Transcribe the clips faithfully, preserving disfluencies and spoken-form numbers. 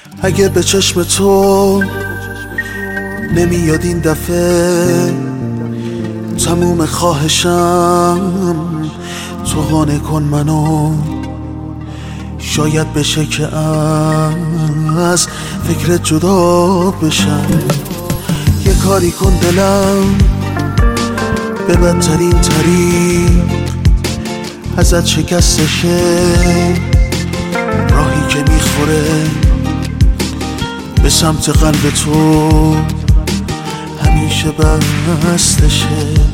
اگه به چشم تو نمیاد این دفعه، تموم خواهشم تو قانع کن منو. شاید بشه که از فکرت جدا بشم. یه کاری کن دلم به بدترین طریق ازت شکستشه، راهی که میخوره به سمت قلب تو همیشه بستشه.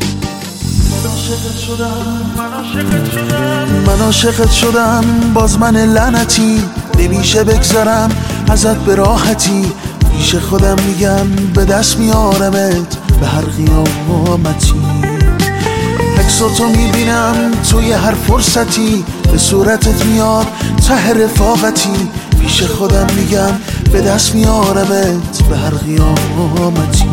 من عاشقت شدم، باز من لعنتی نمیشه بگذرم ازت به راحتی. پیش خودم میگم به دست میارمت به هر قیامتی. عکساتو میبینم توی هر فرصتی، به صورتت میاد ته رفاقتی. پیش خودم میگم به دست میارمت به هر قیامتی.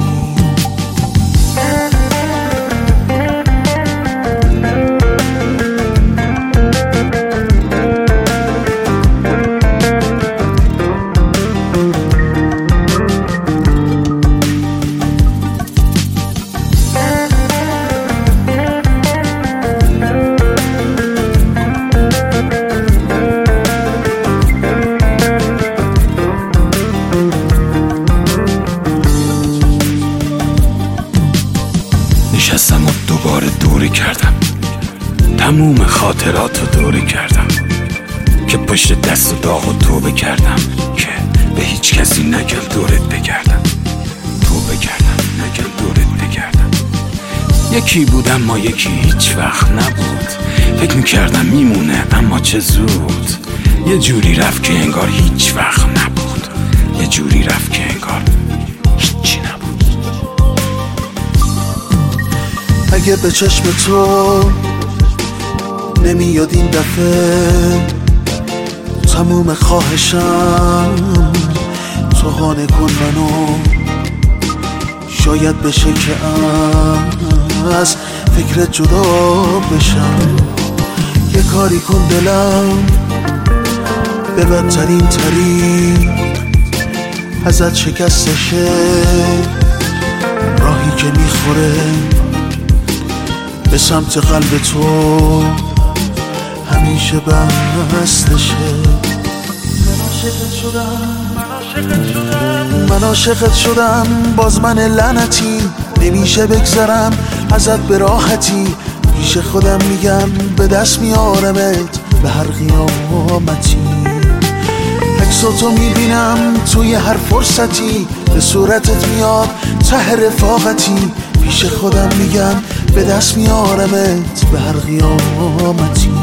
نشستم و دوباره دوره کردم، تموم خاطراتو دوره کردم، که پشت دست و داغ و توبه کردم که به هیچ کسی نگم دورت بگردم. توبه کردم نگم دورت بگردم. یکی بودم ما یکی هیچ وقت نبود. فکر میکردم میمونه اما چه زود. یه جوری رفت که انگار هیچ وقت نبود. یه جوری رفت که انگار هیچی نبود. اگه به چشم تو نمیاد این دفعه، تموم خواهشم تو قانع کن منو. شاید بشه که از فکرت جدا بشم. یه کاری کن دلم به بدترین طریق ازت شکستشه، راهی که میخوره به سمت قلب تو همیشه بستشه. من عاشقت شدم، باز من لعنتی نمیشه بگذرم ازت به راحتی. پیش خودم میگم به دست میارمت به هر قیامتی. عکساتو میبینم توی هر فرصتی، به صورتت میاد ته رفاقتی. پیش خودم میگم به دست میارمت به هر قیامتی.